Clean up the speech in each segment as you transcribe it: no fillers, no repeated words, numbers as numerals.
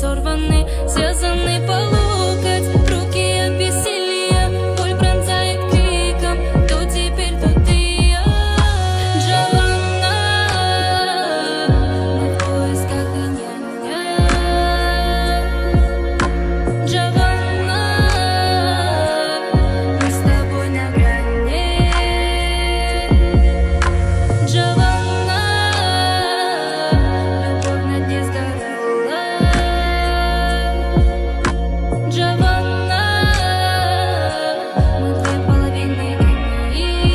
разорваны, связаны по локоть, руки от бессилия, боль пронзает криком. Кто теперь тут и я? Джованна, мы в поисках инь-янь. Джованна, мы с тобой на грани. Джованна, любовь на дне сгорала. Джованна, мы две половины инь.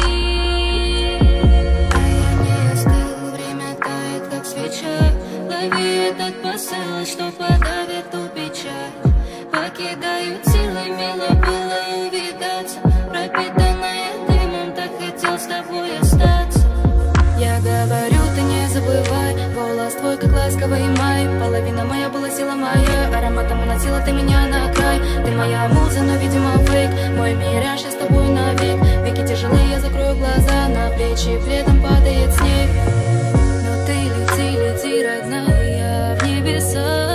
А я не остыл, время тает, как свеча. Лови этот посыл, что подавит ту печаль. Покидают силы, мило было увидаться. Пропитанная дымом, так хотел с тобой остаться. Я говорю, ты не забывай, голос твой, как ласковый май. Половина моя была сила моя, ароматом уносила ты меня на край. Ты моя муза, но, видимо, фейк. Мой мираж, я с тобой навек. Веки тяжелые, я закрою глаза, на плечи пледом падает снег. Но ты лети, лети, родная, в небеса.